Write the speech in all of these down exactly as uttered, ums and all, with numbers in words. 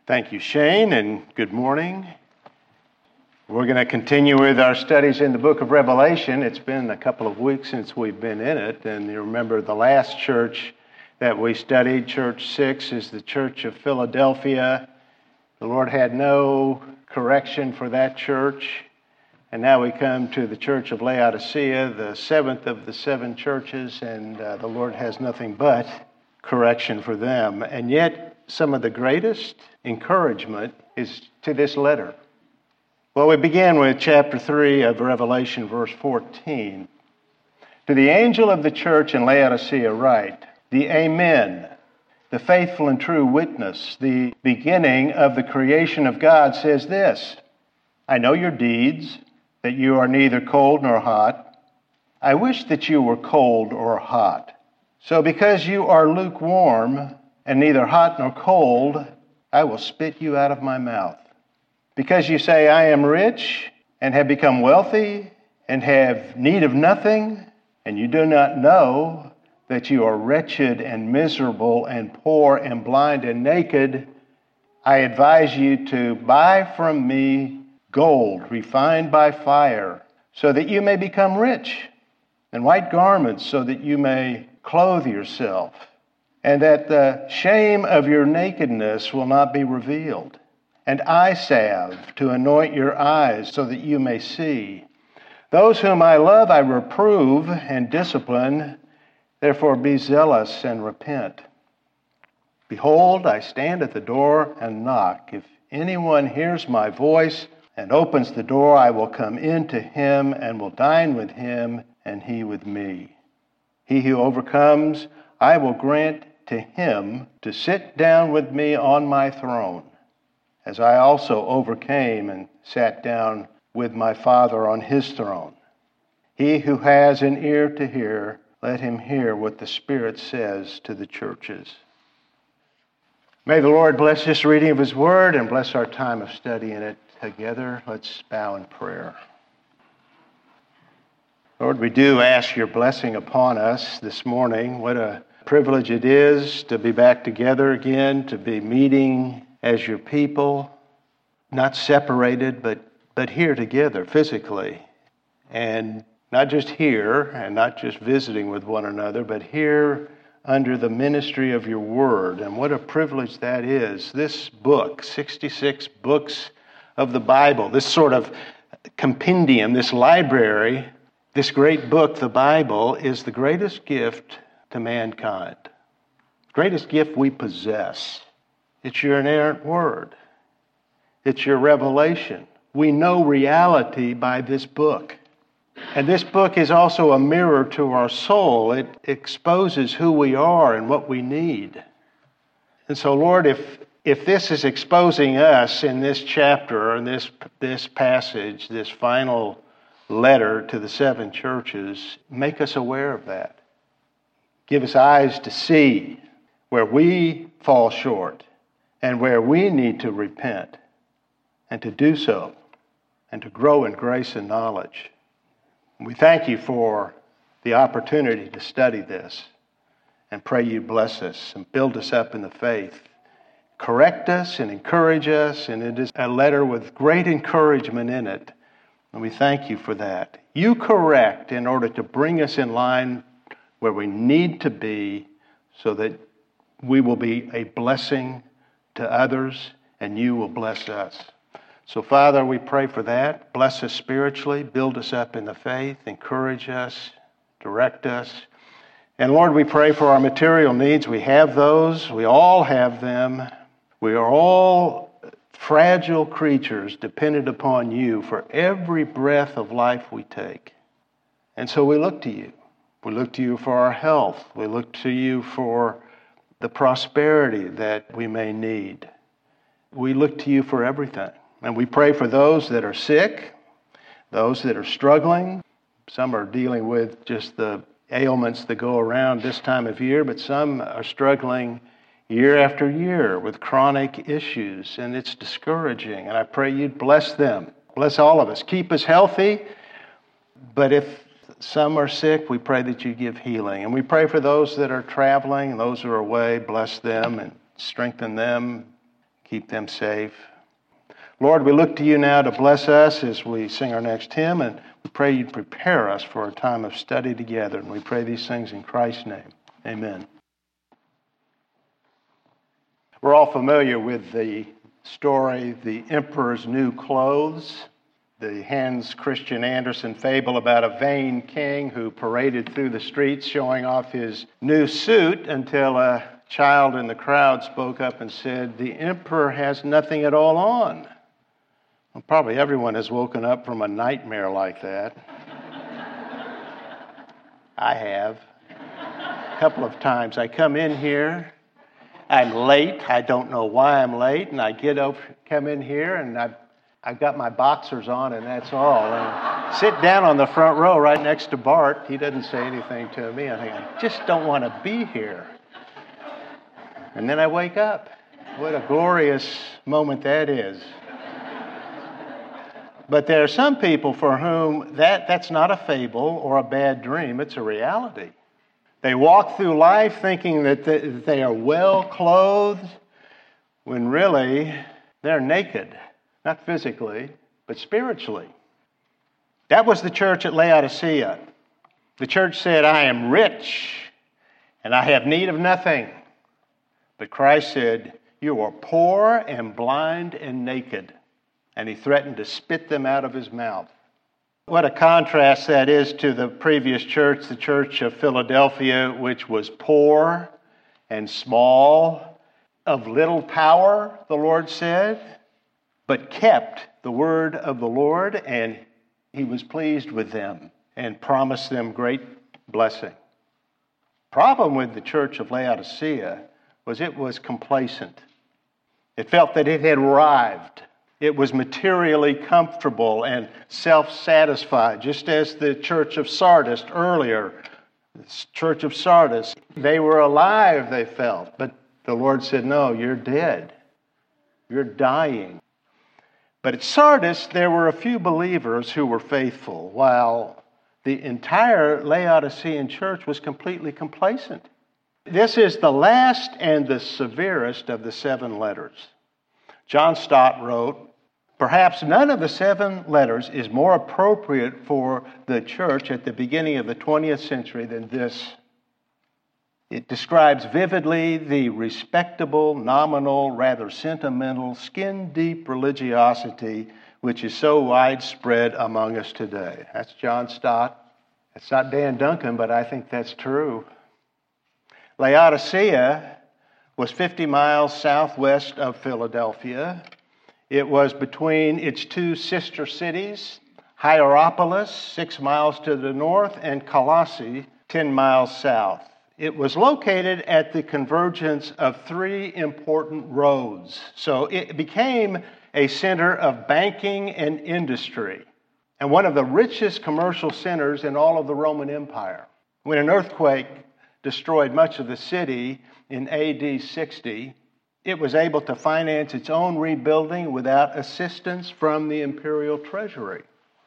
Thank you, Shane, and good morning. We're going to continue with our studies in the book of Revelation. It's been a couple of weeks since we've been in it, and you remember the last church that we studied, Church six, is the Church of Philadelphia. The Lord had no correction for that church, and now we come to the Church of Laodicea, the seventh of the seven churches, and uh, the Lord has nothing but correction for them. And yet, some of the greatest encouragement is to this letter. Well, we begin with chapter three of Revelation, verse fourteen. To the angel of the church in Laodicea write, the Amen, the faithful and true witness, the beginning of the creation of God, says this, I know your deeds, that you are neither cold nor hot. I wish that you were cold or hot. So because you are lukewarm, and neither hot nor cold, I will spit you out of my mouth. Because you say, I am rich, and have become wealthy, and have need of nothing, and you do not know that you are wretched and miserable and poor and blind and naked, I advise you to buy from me gold refined by fire, so that you may become rich, and white garments, so that you may clothe yourself, and that the shame of your nakedness will not be revealed, and eye salve to anoint your eyes so that you may see. Those whom I love I reprove and discipline, therefore be zealous and repent. Behold, I stand at the door and knock. If anyone hears my voice and opens the door, I will come in to him and will dine with him and he with me. He who overcomes, I will grant to him to sit down with me on my throne, as I also overcame and sat down with my Father on his throne. He who has an ear to hear, let him hear what the Spirit says to the churches. May the Lord bless this reading of his word and bless our time of studying it together. Let's bow in prayer. Lord, we do ask your blessing upon us this morning. What a privilege it is to be back together again, to be meeting as your people, not separated, but, but here together physically. And not just here, and not just visiting with one another, but here under the ministry of your word. And what a privilege that is. This book, sixty-six books of the Bible, this sort of compendium, this library, this great book, the Bible, is the greatest gift to mankind. Greatest gift we possess. It's your inerrant word. It's your revelation. We know reality by this book. And this book is also a mirror to our soul. It exposes who we are and what we need. And so, Lord, if if this is exposing us in this chapter, in this this passage, this final letter to the seven churches, make us aware of that. Give us eyes to see where we fall short and where we need to repent and to do so and to grow in grace and knowledge. We thank you for the opportunity to study this and pray you bless us and build us up in the faith. Correct us and encourage us, and it is a letter with great encouragement in it, and we thank you for that. You correct in order to bring us in line where we need to be so that we will be a blessing to others and you will bless us. So, Father, we pray for that. Bless us spiritually, build us up in the faith, encourage us, direct us. And Lord, we pray for our material needs. We have those. We all have them. We are all fragile creatures dependent upon you for every breath of life we take. And so we look to you. We look to you for our health. We look to you for the prosperity that we may need. We look to you for everything. And we pray for those that are sick, those that are struggling. Some are dealing with just the ailments that go around this time of year, but some are struggling year after year with chronic issues, and it's discouraging. And I pray you'd bless them. Bless all of us. Keep us healthy, but if some are sick, we pray that you give healing. And we pray for those that are traveling, those who are away, bless them and strengthen them. Keep them safe. Lord, we look to you now to bless us as we sing our next hymn, and we pray you'd prepare us for a time of study together. And we pray these things in Christ's name. Amen. We're all familiar with the story, The Emperor's New Clothes, the Hans Christian Andersen fable about a vain king who paraded through the streets showing off his new suit until a child in the crowd spoke up and said, "The emperor has nothing at all on." Well, probably everyone has woken up from a nightmare like that. I have. A couple of times. I come in here, I'm late, I don't know why I'm late, and I get up, come in here, and I've, I've got my boxers on, and that's all. And sit down on the front row right next to Bart. He doesn't say anything to me. I think, I just don't want to be here. And then I wake up. What a glorious moment that is. But there are some people for whom that, that's not a fable or a bad dream. It's a reality. They walk through life thinking that they are well clothed when really they're naked. Not physically, but spiritually. That was the church at Laodicea. The church said, "I am rich and I have need of nothing." But Christ said, "You are poor and blind and naked." And he threatened to spit them out of his mouth. What a contrast that is to the previous church, the church of Philadelphia, which was poor and small, of little power, the Lord said, but kept the word of the Lord, and he was pleased with them and promised them great blessing. Problem with the church of Laodicea was it was complacent. It felt that it had arrived. It was materially comfortable and self-satisfied, just as the church of Sardis earlier. The church of Sardis, they were alive, they felt. But the Lord said, "No, you're dead. You're dying." But at Sardis, there were a few believers who were faithful, while the entire Laodicean church was completely complacent. This is the last and the severest of the seven letters. John Stott wrote, "Perhaps none of the seven letters is more appropriate for the church at the beginning of the twentieth century than this. It describes vividly the respectable, nominal, rather sentimental, skin-deep religiosity which is so widespread among us today." That's John Stott. It's not Dan Duncan, but I think that's true. Laodicea was fifty miles southwest of Philadelphia. It was between its two sister cities, Hierapolis, six miles to the north, and Colossae, ten miles south. It was located at the convergence of three important roads. So it became a center of banking and industry, and one of the richest commercial centers in all of the Roman Empire. When an earthquake destroyed much of the city in A D sixty, it was able to finance its own rebuilding without assistance from the imperial treasury.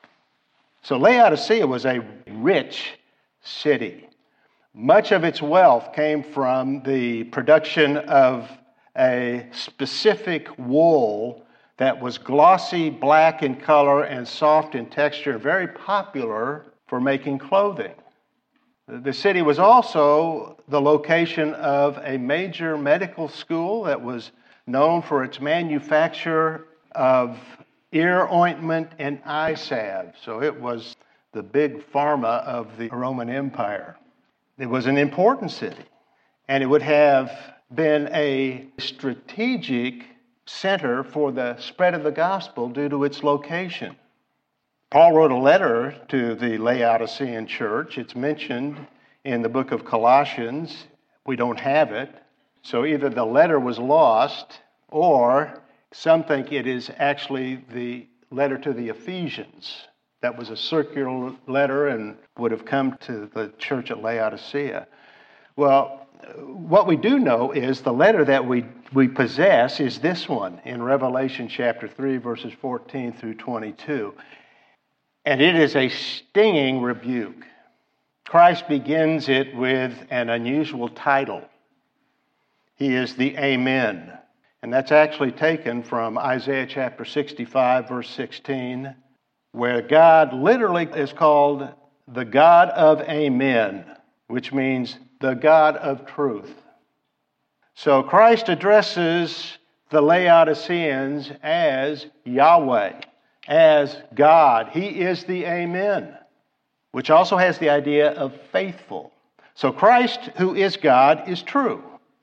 So Laodicea was a rich city. Much of its wealth came from the production of a specific wool that was glossy black in color and soft in texture, and very popular for making clothing. The city was also the location of a major medical school that was known for its manufacture of ear ointment and eye salve. So it was the big pharma of the Roman Empire. It was an important city, and it would have been a strategic center for the spread of the gospel due to its location. Paul wrote a letter to the Laodicean church. It's mentioned in the book of Colossians. We don't have it. So either the letter was lost, or some think it is actually the letter to the Ephesians. That was a circular letter and would have come to the church at Laodicea. Well, what we do know is the letter that we, we possess is this one in Revelation chapter three, verses fourteen through twenty-two. And it is a stinging rebuke. Christ begins it with an unusual title. He is the Amen. And that's actually taken from Isaiah chapter sixty-five, verse sixteen, where God literally is called the God of Amen, which means the God of truth. So Christ addresses the Laodiceans as Yahweh, as God. He is the Amen, which also has the idea of faithful. So Christ, who is God, is true.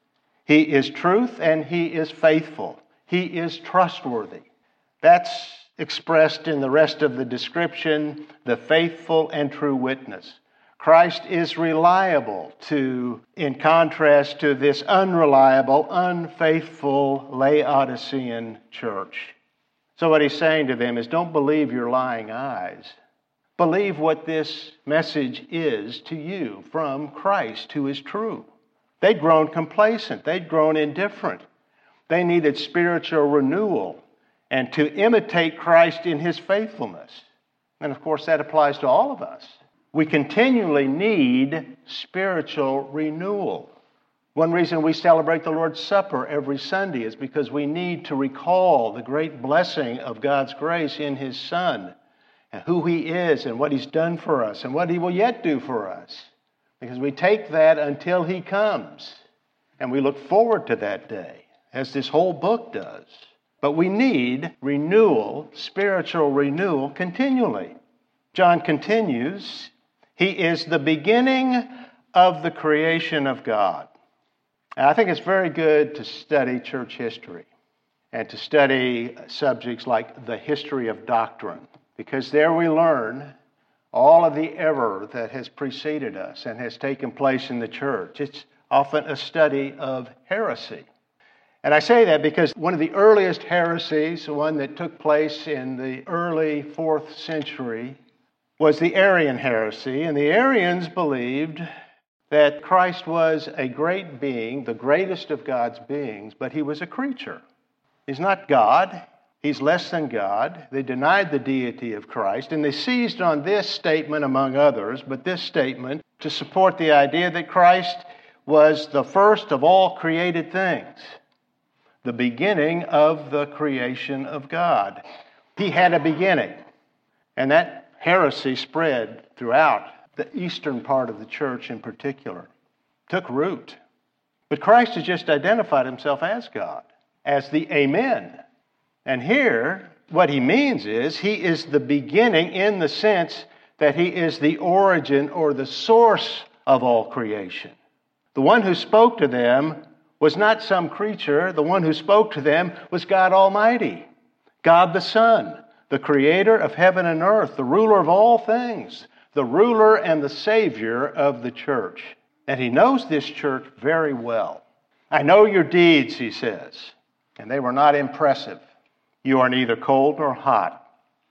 He is truth and He is faithful. He is trustworthy. That's expressed in the rest of the description, the faithful and true witness. Christ is reliable to, in contrast to this unreliable, unfaithful Laodicean church. So what he's saying to them is, don't believe your lying eyes. Believe what this message is to you from Christ, who is true. They'd grown complacent. They'd grown indifferent. They needed spiritual renewal and to imitate Christ in His faithfulness. And of course, that applies to all of us. We continually need spiritual renewal. One reason we celebrate the Lord's Supper every Sunday is because we need to recall the great blessing of God's grace in His Son, and who He is and what He's done for us and what He will yet do for us. Because we take that until He comes, and we look forward to that day, as this whole book does. But we need renewal, spiritual renewal, continually. John continues, He is the beginning of the creation of God. And I think it's very good to study church history and to study subjects like the history of doctrine, because there we learn all of the error that has preceded us and has taken place in the church. It's often a study of heresy. And I say that because one of the earliest heresies, the one that took place in the early fourth century, was the Arian heresy. And the Arians believed that Christ was a great being, the greatest of God's beings, but He was a creature. He's not God. He's less than God. They denied the deity of Christ, and they seized on this statement, among others, but this statement to support the idea that Christ was the first of all created things, the beginning of the creation of God. He had a beginning, and that heresy spread throughout the eastern part of the church in particular, took root. But Christ has just identified Himself as God, as the Amen. And here, what He means is, He is the beginning in the sense that He is the origin or the source of all creation. The one who spoke to them was not some creature. The one who spoke to them was God Almighty, God the Son, the creator of heaven and earth, the ruler of all things, the ruler and the Savior of the church. And He knows this church very well. I know your deeds, He says, and they were not impressive. You are neither cold nor hot.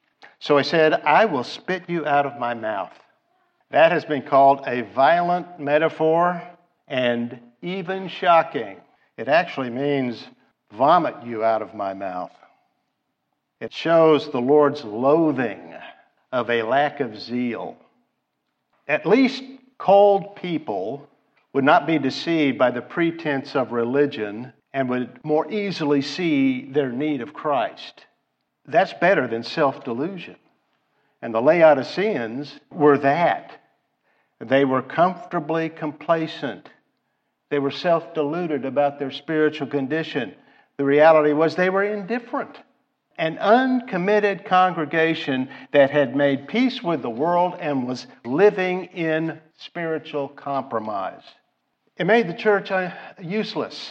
So He said, I will spit you out of my mouth. That has been called a violent metaphor and even shocking. It actually means vomit you out of my mouth. It shows the Lord's loathing of a lack of zeal. At least cold people would not be deceived by the pretense of religion and would more easily see their need of Christ. That's better than self-delusion. And the Laodiceans were that. They were comfortably complacent. They were self-deluded about their spiritual condition. The reality was they were indifferent. An uncommitted congregation that had made peace with the world and was living in spiritual compromise. It made the church useless.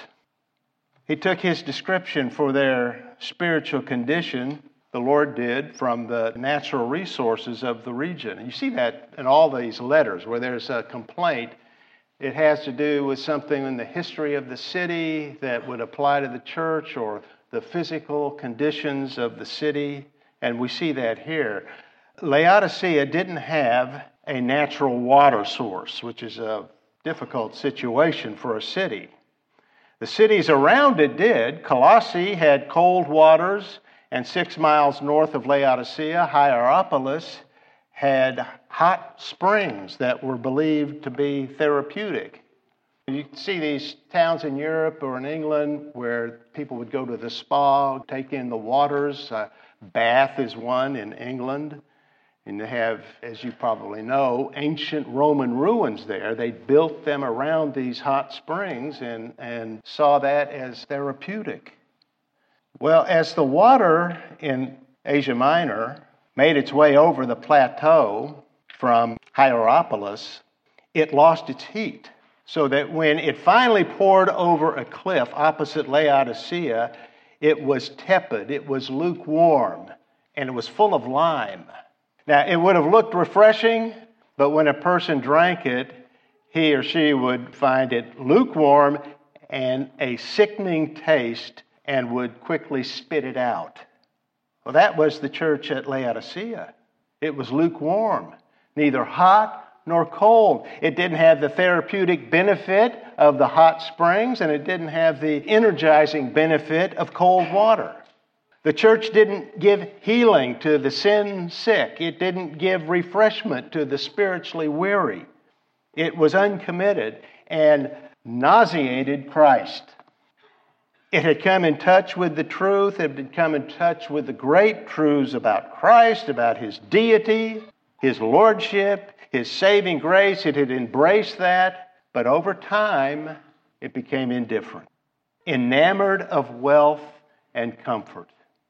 He took His description for their spiritual condition, the Lord did, from the natural resources of the region. And you see that in all these letters where there's a complaint. It has to do with something in the history of the city that would apply to the church, or the physical conditions of the city. And we see that here. Laodicea didn't have a natural water source, which is a difficult situation for a city. The cities around it did. Colossae had cold waters, and six miles north of Laodicea, Hierapolis had hot springs that were believed to be therapeutic. You see these towns in Europe or in England where people would go to the spa, take in the waters. Uh, Bath is one in England. And they have, as you probably know, ancient Roman ruins there. They built them around these hot springs and, and saw that as therapeutic. Well, as the water in Asia Minor made its way over the plateau from Hierapolis, it lost its heat. So that when it finally poured over a cliff opposite Laodicea, it was tepid, it was lukewarm, and it was full of lime. Now, it would have looked refreshing, but when a person drank it, he or she would find it lukewarm and a sickening taste and would quickly spit it out. Well, that was the church at Laodicea. It was lukewarm, neither hot nor cold. It didn't have the therapeutic benefit of the hot springs, and it didn't have the energizing benefit of cold water. The church didn't give healing to the sin sick. It didn't give refreshment to the spiritually weary. It was uncommitted and nauseated Christ. It had come in touch with the truth. It had come in touch with the great truths about Christ, about His deity, His lordship, His saving grace. It had embraced that, but over time, it became indifferent, enamored of wealth and comfort.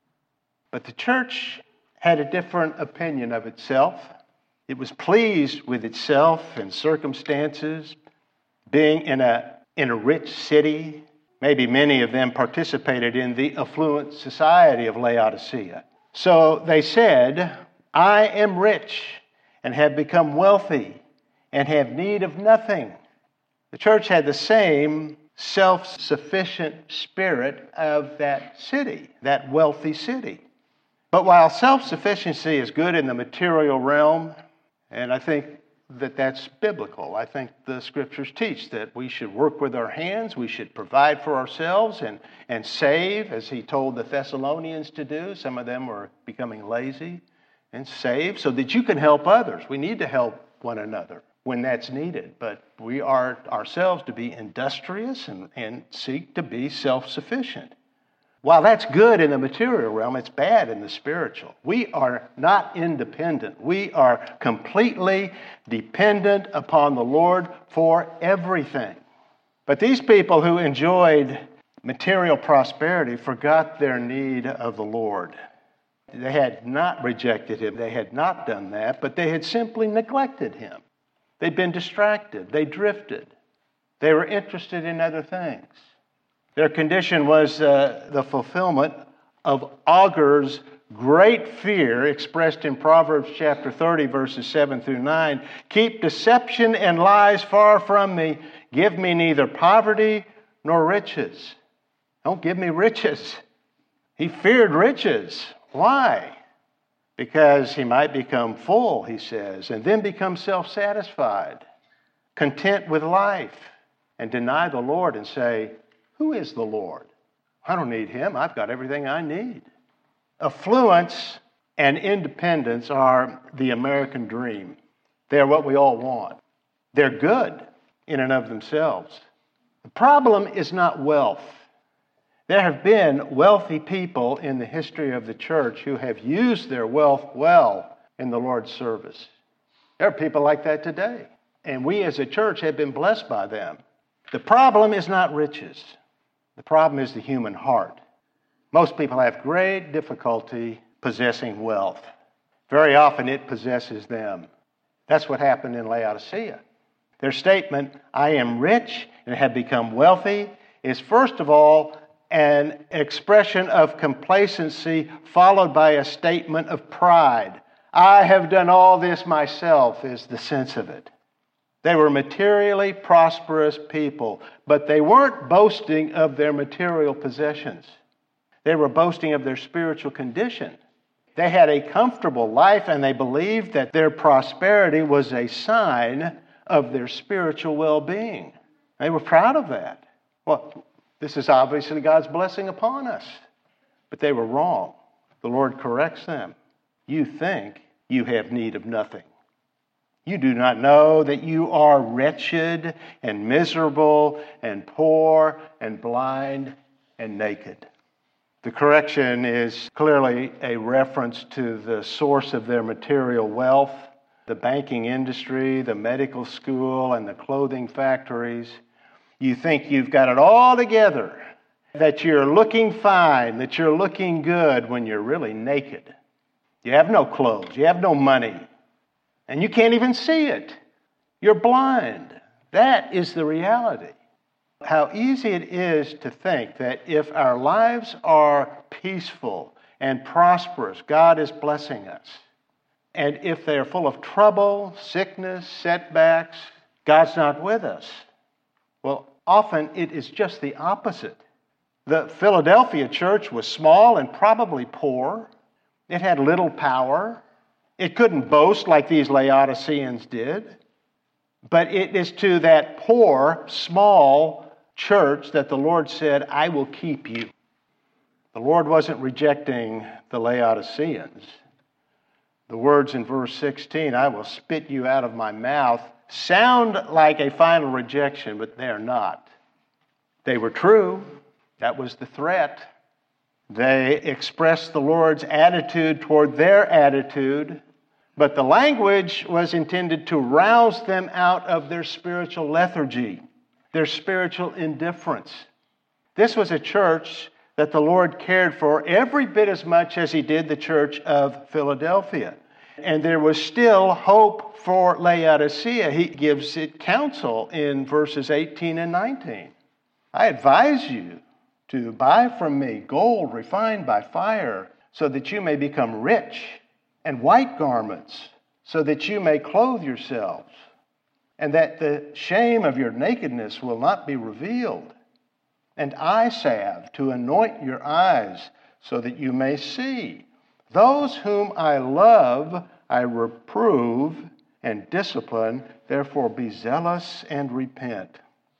But the church had a different opinion of itself. It was pleased with itself and circumstances, being in a, in a rich city. Maybe many of them participated in the affluent society of Laodicea. So they said, I am rich and have become wealthy and have need of nothing. The church had the same self-sufficient spirit of that city, that wealthy city. But while self-sufficiency is good in the material realm, and I think that that's biblical, I think the Scriptures teach that we should work with our hands, we should provide for ourselves and, and save, as he told the Thessalonians to do. Some of them were becoming lazy, and save so that you can help others. We need to help one another when that's needed, but we are ourselves to be industrious and, and seek to be self-sufficient. While that's good in the material realm, it's bad in the spiritual. We are not independent. We are completely dependent upon the Lord for everything. But these people who enjoyed material prosperity forgot their need of the Lord. They had not rejected Him. They had not done that, but they had simply neglected Him. They'd been distracted. They drifted. They were interested in other things. Their condition was uh, the fulfillment of Agur's great fear expressed in Proverbs chapter thirty, verses seven through nine. Keep deception and lies far from me. Give me neither poverty nor riches. Don't give me riches. He feared riches. Why? Because he might become full, he says, and then become self-satisfied, content with life, and deny the Lord and say, who is the Lord? I don't need Him. I've got everything I need. Affluence and independence are the American dream. They're what we all want. They're good in and of themselves. The problem is not wealth. There have been wealthy people in the history of the church who have used their wealth well in the Lord's service. There are people like that today, and we as a church have been blessed by them. The problem is not riches. The problem is the human heart. Most people have great difficulty possessing wealth. Very often it possesses them. That's what happened in Laodicea. Their statement, I am rich and have become wealthy, is first of all an expression of complacency followed by a statement of pride. I have done all this myself is the sense of it. They were materially prosperous people, but they weren't boasting of their material possessions. They were boasting of their spiritual condition. They had a comfortable life, and they believed that their prosperity was a sign of their spiritual well-being. They were proud of that. Well, this is obviously God's blessing upon us. But they were wrong. The Lord corrects them. You think you have need of nothing. You do not know that you are wretched and miserable and poor and blind and naked. The correction is clearly a reference to the source of their material wealth, the banking industry, the medical school, and the clothing factories. You think you've got it all together, that you're looking fine, that you're looking good when you're really naked. You have no clothes, you have no money, and you can't even see it. You're blind. That is the reality. How easy it is to think that if our lives are peaceful and prosperous, God is blessing us. And if they're full of trouble, sickness, setbacks, God's not with us. Well, often it is just the opposite. The Philadelphia church was small and probably poor. It had little power. It couldn't boast like these Laodiceans did. But it is to that poor, small church that the Lord said, I will keep you. The Lord wasn't rejecting the Laodiceans. The words in verse sixteen, I will spit you out of my mouth, sound like a final rejection, but they're not. They were true. That was the threat. They expressed the Lord's attitude toward their attitude, but the language was intended to rouse them out of their spiritual lethargy, their spiritual indifference. This was a church that the Lord cared for every bit as much as He did the church of Philadelphia. And there was still hope for Laodicea. He gives it counsel in verses eighteen and nineteen. I advise you to buy from me gold refined by fire, so that you may become rich, and white garments, so that you may clothe yourselves, and that the shame of your nakedness will not be revealed, and eye salve to anoint your eyes, so that you may see. Those whom I love, I reprove and discipline, therefore be zealous and repent.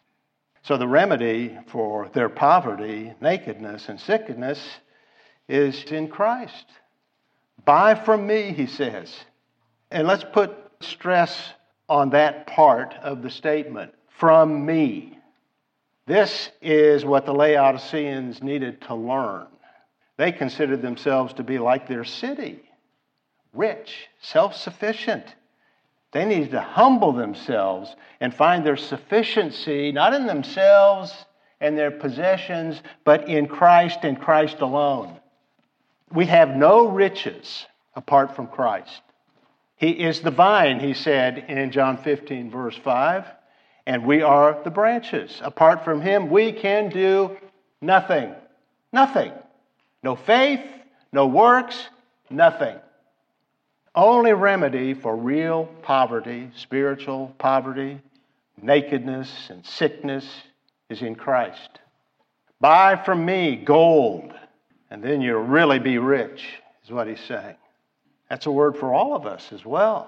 So the remedy for their poverty, nakedness, and sickness is in Christ. Buy from me, he says. And let's put stress on that part of the statement, from me. This is what the Laodiceans needed to learn. They considered themselves to be like their city, rich, self-sufficient. They needed to humble themselves and find their sufficiency, not in themselves and their possessions, but in Christ and Christ alone. We have no riches apart from Christ. He is the vine, he said in John fifteen, verse five, and we are the branches. Apart from Him, we can do nothing. Nothing. No faith, no works, nothing. Only remedy for real poverty, spiritual poverty, nakedness, and sickness is in Christ. Buy from me gold, and then you'll really be rich, is what he's saying. That's a word for all of us as well.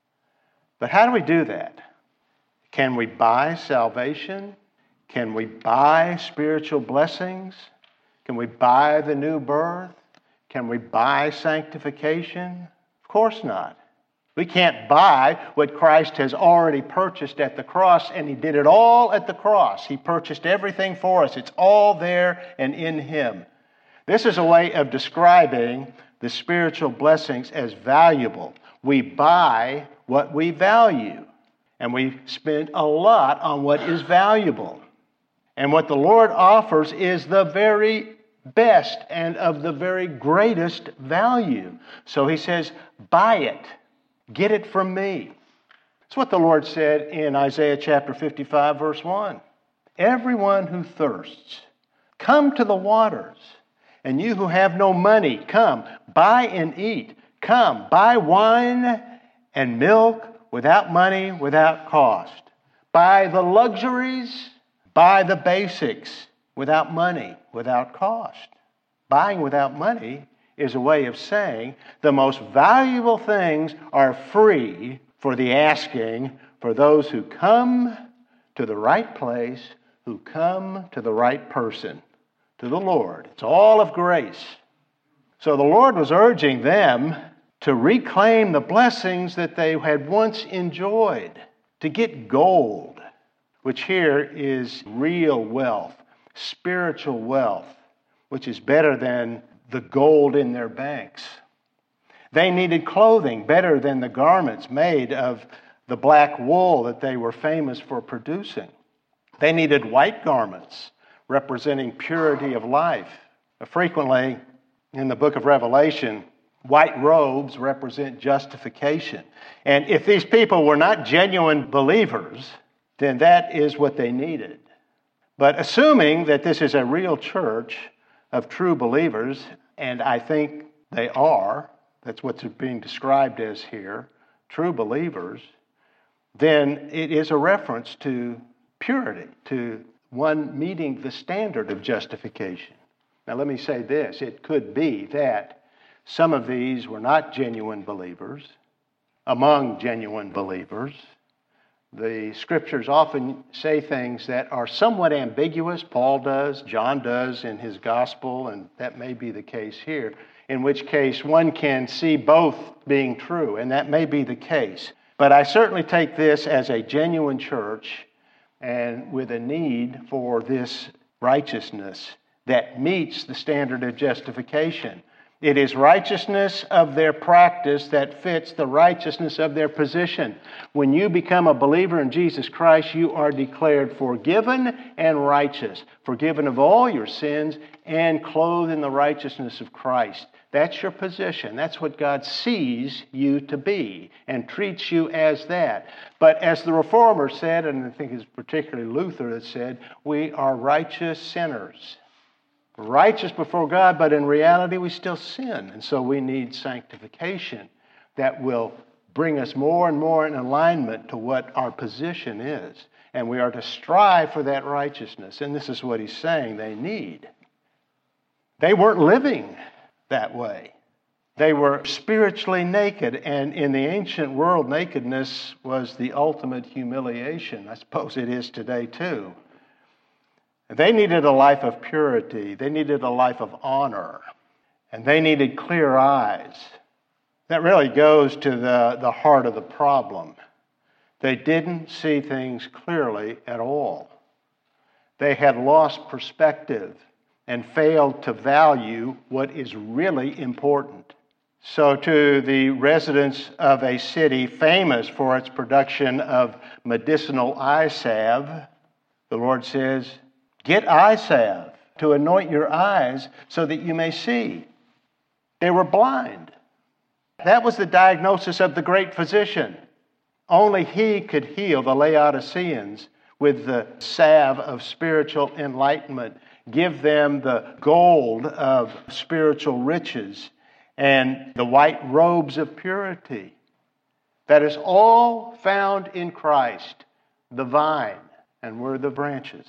But how do we do that? Can we buy salvation? Can we buy spiritual blessings? Can we buy the new birth? Can we buy sanctification? Of course not. We can't buy what Christ has already purchased at the cross, and He did it all at the cross. He purchased everything for us. It's all there and in Him. This is a way of describing the spiritual blessings as valuable. We buy what we value, and we spend a lot on what is valuable. And what the Lord offers is the very best and of the very greatest value. So He says, buy it. Get it from me. That's what the Lord said in Isaiah chapter fifty-five, verse one. Everyone who thirsts, come to the waters. And you who have no money, come, buy and eat. Come, buy wine and milk without money, without cost. Buy the luxuries, buy the basics without money, without cost. Buying without money is a way of saying the most valuable things are free for the asking for those who come to the right place, who come to the right person, to the Lord. It's all of grace. So the Lord was urging them to reclaim the blessings that they had once enjoyed, to get gold, which here is real wealth, spiritual wealth, which is better than the gold in their banks. They needed clothing better than the garments made of the black wool that they were famous for producing. They needed white garments representing purity of life. Frequently, in the book of Revelation, white robes represent justification. And if these people were not genuine believers, then that is what they needed. But assuming that this is a real church of true believers, and I think they are, that's what's being described as here, true believers, then it is a reference to purity, to one meeting the standard of justification. Now let me say this, it could be that some of these were not genuine believers. Among genuine believers, the scriptures often say things that are somewhat ambiguous. Paul does, John does in his gospel, and that may be the case here, in which case one can see both being true, and that may be the case. But I certainly take this as a genuine church and with a need for this righteousness that meets the standard of justification. It is righteousness of their practice that fits the righteousness of their position. When you become a believer in Jesus Christ, you are declared forgiven and righteous, forgiven of all your sins and clothed in the righteousness of Christ. That's your position. That's what God sees you to be and treats you as that. But as the Reformer said, and I think it's particularly Luther that said, we are righteous sinners. Righteous before God, but in reality we still sin. And so we need sanctification that will bring us more and more in alignment to what our position is. And we are to strive for that righteousness. And this is what he's saying they need. They weren't living that way. They were spiritually naked. And in the ancient world, nakedness was the ultimate humiliation. I suppose it is today too. They needed a life of purity. They needed a life of honor. And they needed clear eyes. That really goes to the, the heart of the problem. They didn't see things clearly at all. They had lost perspective and failed to value what is really important. So to the residents of a city famous for its production of medicinal eye salve, the Lord says, get eye salve to anoint your eyes so that you may see. They were blind. That was the diagnosis of the great physician. Only he could heal the Laodiceans with the salve of spiritual enlightenment, give them the gold of spiritual riches and the white robes of purity. That is all found in Christ, the vine, and we're the branches.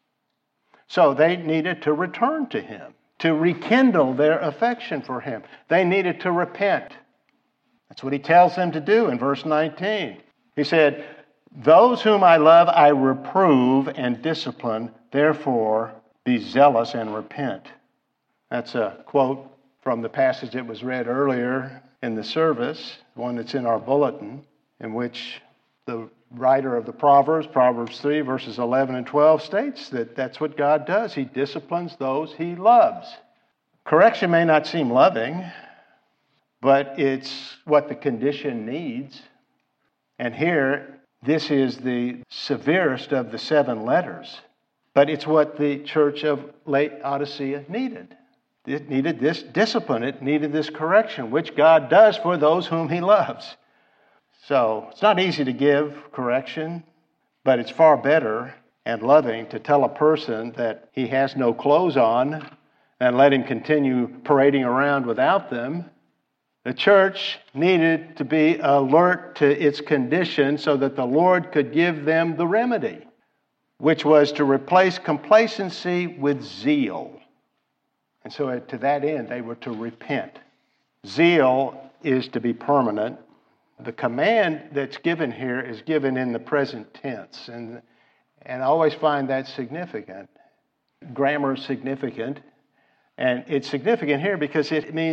So they needed to return to him, to rekindle their affection for him. They needed to repent. That's what he tells them to do in verse nineteen. He said, those whom I love I reprove and discipline, therefore be zealous and repent. That's a quote from the passage that was read earlier in the service, one that's in our bulletin, in which the writer of the Proverbs, Proverbs three, verses eleven and twelve, states that that's what God does. He disciplines those he loves. Correction may not seem loving, but it's what the condition needs. And here, this is the severest of the seven letters, but it's what the church of Laodicea needed. It needed this discipline. It needed this correction, which God does for those whom he loves. So it's not easy to give correction, but it's far better and loving to tell a person that he has no clothes on and let him continue parading around without them. The church needed to be alert to its condition so that the Lord could give them the remedy, which was to replace complacency with zeal. And so to that end, they were to repent. Zeal is to be permanent. The command that's given here is given in the present tense, and, and I always find that significant. Grammar is significant, and it's significant here because it means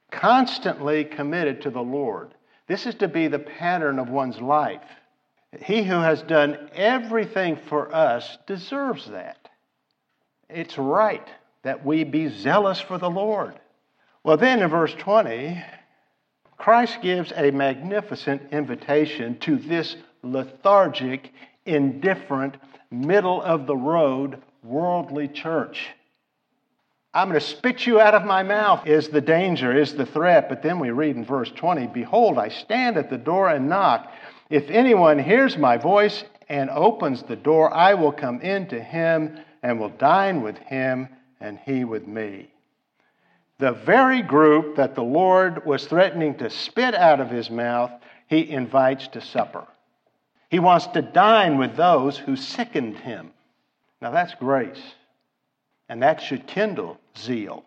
constantly committed to the Lord. This is to be the pattern of one's life. He who has done everything for us deserves that. It's right that we be zealous for the Lord. Well, then in verse twenty, Christ gives a magnificent invitation to this lethargic, indifferent, middle-of-the-road, worldly church. I'm going to spit you out of my mouth is the danger, is the threat. But then we read in verse twenty, behold, I stand at the door and knock. If anyone hears my voice and opens the door, I will come in to him and will dine with him and he with me. The very group that the Lord was threatening to spit out of his mouth, he invites to supper. He wants to dine with those who sickened him. Now that's grace. And that should kindle zeal.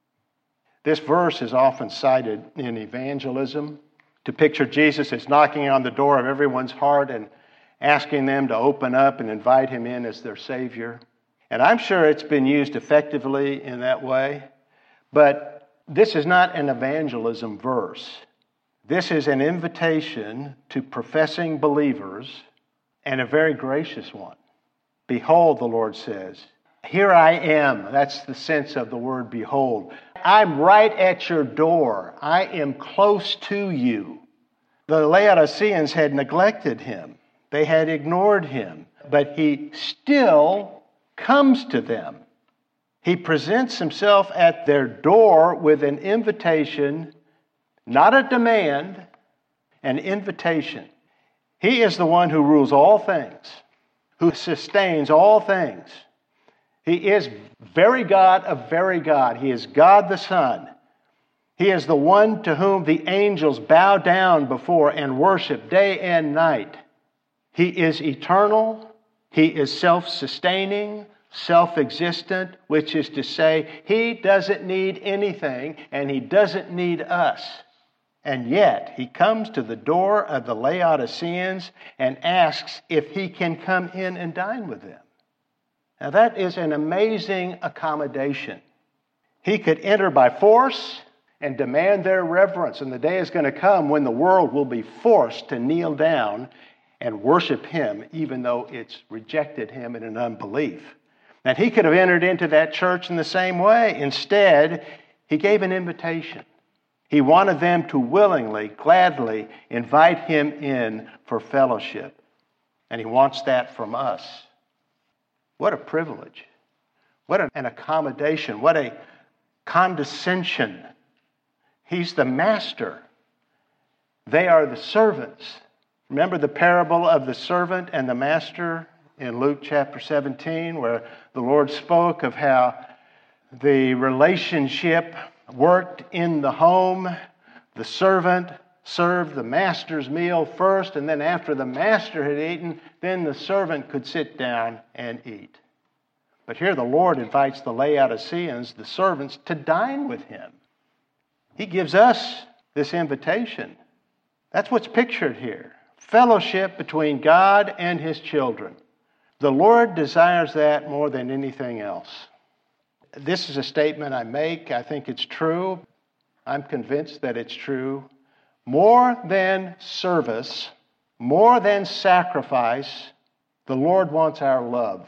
This verse is often cited in evangelism to picture Jesus as knocking on the door of everyone's heart and asking them to open up and invite him in as their Savior. And I'm sure it's been used effectively in that way, but this is not an evangelism verse. This is an invitation to professing believers, and a very gracious one. Behold, the Lord says, here I am. That's the sense of the word behold. I'm right at your door. I am close to you. The Laodiceans had neglected him. They had ignored him. But he still comes to them. He presents himself at their door with an invitation, not a demand, an invitation. He is the one who rules all things, who sustains all things. He is very God of very God. He is God the Son. He is the one to whom the angels bow down before and worship day and night. He is eternal. He is self-sustaining, self-existent, which is to say, he doesn't need anything and he doesn't need us. And yet, he comes to the door of the Laodiceans and asks if he can come in and dine with them. Now that is an amazing accommodation. He could enter by force and demand their reverence. And the day is going to come when the world will be forced to kneel down and worship him, even though it's rejected him in an unbelief. And he could have entered into that church in the same way. Instead, he gave an invitation. He wanted them to willingly, gladly invite him in for fellowship. And he wants that from us. What a privilege. What an accommodation. What a condescension. He's the master. They are the servants. Remember the parable of the servant and the master in Luke chapter seventeen, where the Lord spoke of how the relationship worked in the home. The servant served the master's meal first, and then after the master had eaten, then the servant could sit down and eat. But here the Lord invites the Laodiceans, the servants, to dine with him. He gives us this invitation. That's what's pictured here. Fellowship between God and his children. The Lord desires that more than anything else. This is a statement I make. I think it's true. I'm convinced that it's true. More than service, more than sacrifice, the Lord wants our love.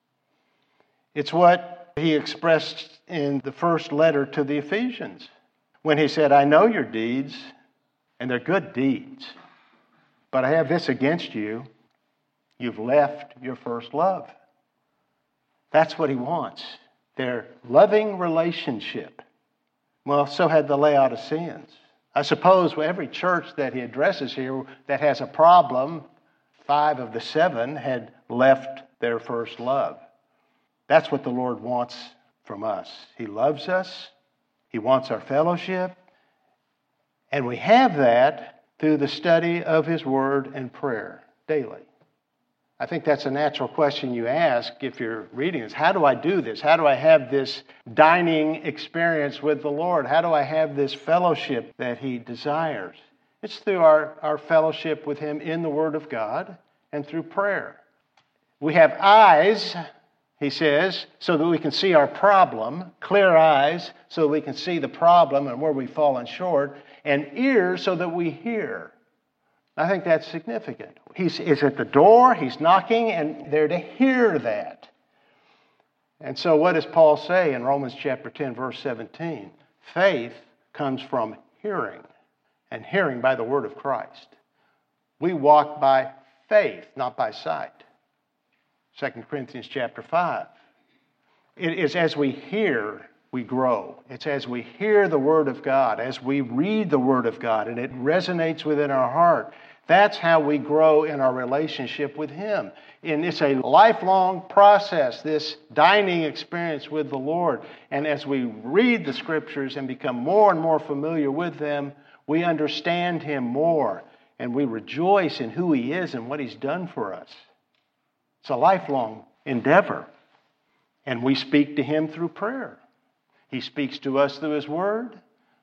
It's what he expressed in the first letter to the Ephesians when he said, I know your deeds, and they're good deeds, but I have this against you. You've left your first love. That's what he wants. Their loving relationship. Well, so had the Laodiceans. I suppose every church that he addresses here that has a problem, five of the seven had left their first love. That's what the Lord wants from us. He loves us. He wants our fellowship. And we have that through the study of his word and prayer daily. I think that's a natural question you ask if you're reading this. How do I do this? How do I have this dining experience with the Lord? How do I have this fellowship that he desires? It's through our, our fellowship with him in the Word of God and through prayer. We have eyes. He says, so that we can see our problem, clear eyes, so that we can see the problem and where we've fallen short, and ears so that we hear. I think that's significant. He's, he's at the door, he's knocking, and they're to hear that. And so what does Paul say in Romans chapter ten, verse seventeen? Faith comes from hearing, and hearing by the word of Christ. We walk by faith, not by sight. Second Corinthians chapter five. It is as we hear, we grow. It's as we hear the Word of God, as we read the Word of God, and it resonates within our heart. That's how we grow in our relationship with Him. And it's a lifelong process, this dining experience with the Lord. And as we read the Scriptures and become more and more familiar with them, we understand Him more. And we rejoice in who He is and what He's done for us. It's a lifelong endeavor. And we speak to Him through prayer. He speaks to us through His Word.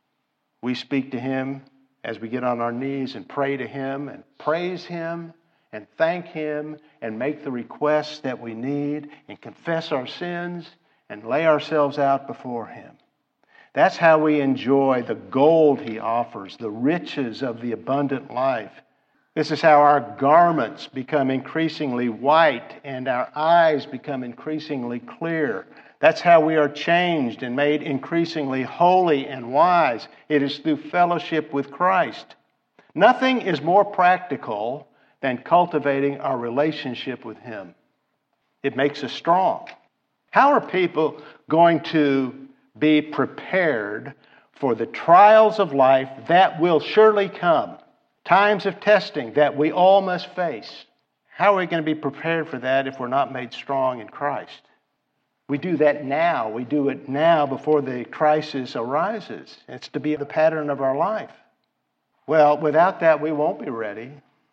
We speak to Him as we get on our knees and pray to Him and praise Him and thank Him and make the requests that we need and confess our sins and lay ourselves out before Him. That's how we enjoy the gold He offers, the riches of the abundant life. This is how our garments become increasingly white and our eyes become increasingly clear. That's how we are changed and made increasingly holy and wise. It is through fellowship with Christ. Nothing is more practical than cultivating our relationship with Him. It makes us strong. How are people going to be prepared for the trials of life that will surely come? Times of testing that we all must face. How are we going to be prepared for that if we're not made strong in Christ? We do that now. We do it now before the crisis arises. It's to be the pattern of our life. Well, without that, we won't be ready.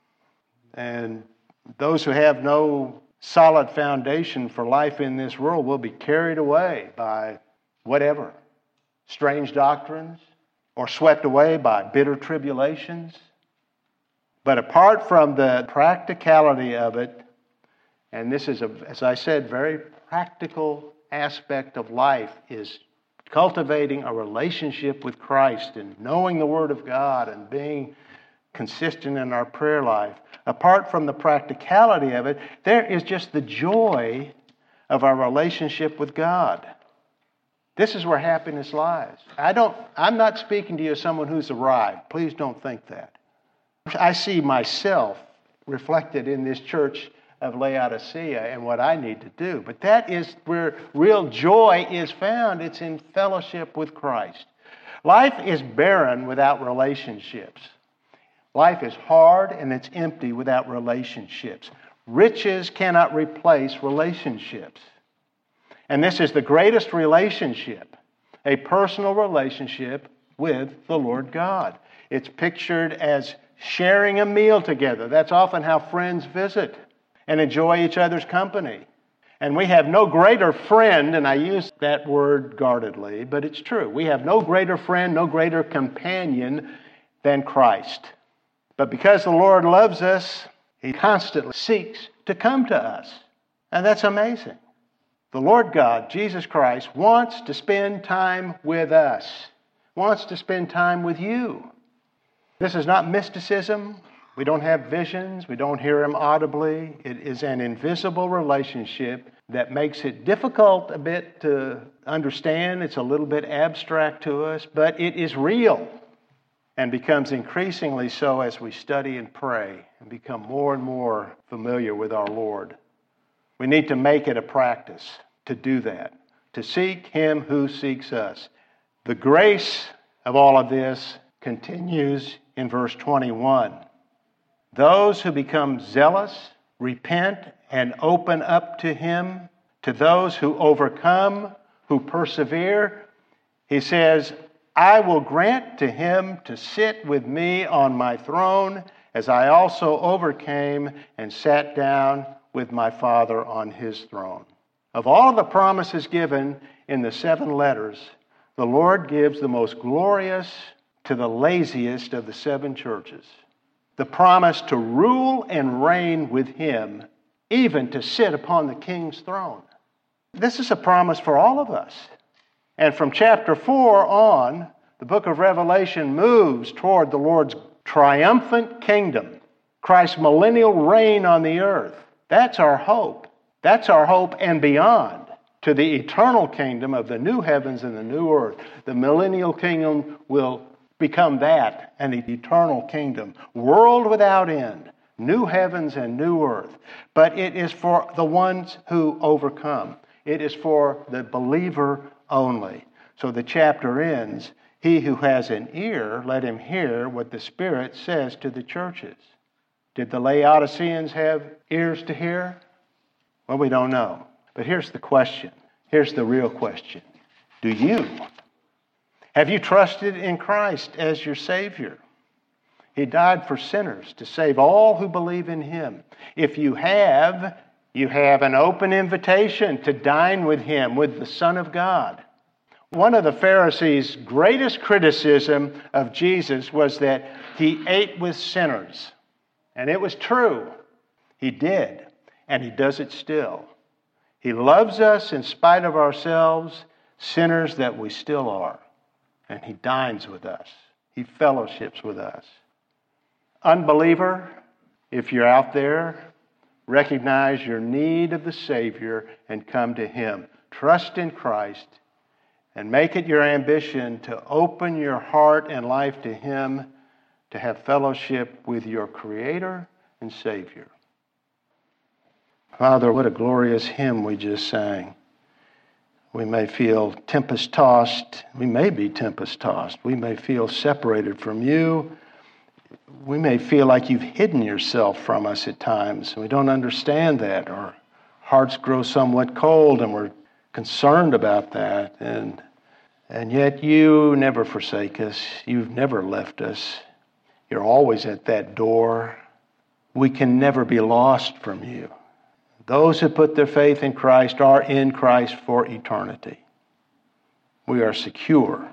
And those who have no solid foundation for life in this world will be carried away by whatever, strange doctrines, or swept away by bitter tribulations. But apart from the practicality of it, and this is, a, as I said, very practical aspect of life, is cultivating a relationship with Christ and knowing the Word of God and being consistent in our prayer life. Apart from the practicality of it, there is just the joy of our relationship with God. This is where happiness lies. I don't, I'm not speaking to you as someone who's arrived. Please don't think that. I see myself reflected in this church of Laodicea and what I need to do. But that is where real joy is found. It's in fellowship with Christ. Life is barren without relationships. Life is hard and it's empty without relationships. Riches cannot replace relationships. And this is the greatest relationship, a personal relationship with the Lord God. It's pictured as sharing a meal together. That's often how friends visit and enjoy each other's company. And we have no greater friend, and I use that word guardedly, but it's true. We have no greater friend, no greater companion than Christ. But because the Lord loves us, He constantly seeks to come to us. And that's amazing. The Lord God, Jesus Christ, wants to spend time with us, wants to spend time with you. This is not mysticism. We don't have visions. We don't hear Him audibly. It is an invisible relationship that makes it difficult a bit to understand. It's a little bit abstract to us, but it is real and becomes increasingly so as we study and pray and become more and more familiar with our Lord. We need to make it a practice to do that, to seek Him who seeks us. The grace of all of this continues in verse twenty-one. Those who become zealous, repent, and open up to Him, to those who overcome, who persevere, He says, I will grant to him to sit with me on my throne, as I also overcame and sat down with my Father on His throne. Of all of the promises given in the seven letters, the Lord gives the most glorious to the laziest of the seven churches. The promise to rule and reign with Him, even to sit upon the King's throne. This is a promise for all of us. And from chapter four on, the book of Revelation moves toward the Lord's triumphant kingdom, Christ's millennial reign on the earth. That's our hope. That's our hope and beyond to the eternal kingdom of the new heavens and the new earth. The millennial kingdom will become that, an eternal kingdom, world without end, new heavens and new earth. But it is for the ones who overcome. It is for the believer only. So the chapter ends, he who has an ear, let him hear what the Spirit says to the churches. Did the Laodiceans have ears to hear? Well, we don't know. But here's the question. Here's the real question. Do you? Have you trusted in Christ as your Savior? He died for sinners to save all who believe in Him. If you have, you have an open invitation to dine with Him, with the Son of God. One of the Pharisees' greatest criticism of Jesus was that He ate with sinners. And it was true. He did. And He does it still. He loves us in spite of ourselves, sinners that we still are. And He dines with us. He fellowships with us. Unbeliever, if you're out there, recognize your need of the Savior and come to Him. Trust in Christ and make it your ambition to open your heart and life to Him, to have fellowship with your Creator and Savior. Father, what a glorious hymn we just sang. We may feel tempest-tossed. We may be tempest-tossed. We may feel separated from You. We may feel like You've hidden Yourself from us at times. We don't understand that. Our hearts grow somewhat cold, and we're concerned about that. And, and yet You never forsake us. You've never left us. You're always at that door. We can never be lost from You. Those who put their faith in Christ are in Christ for eternity. We are secure.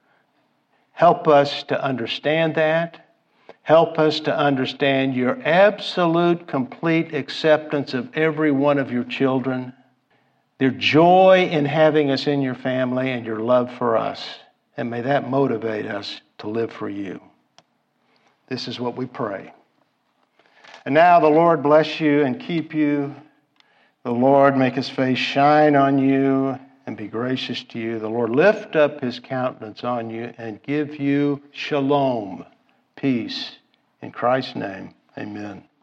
Help us to understand that. Help us to understand Your absolute, complete acceptance of every one of Your children, their joy in having us in Your family, and Your love for us. And may that motivate us to live for You. This is what we pray. And now the Lord bless you and keep you. The Lord make His face shine on you and be gracious to you. The Lord lift up His countenance on you and give you shalom, peace. In Christ's name, amen.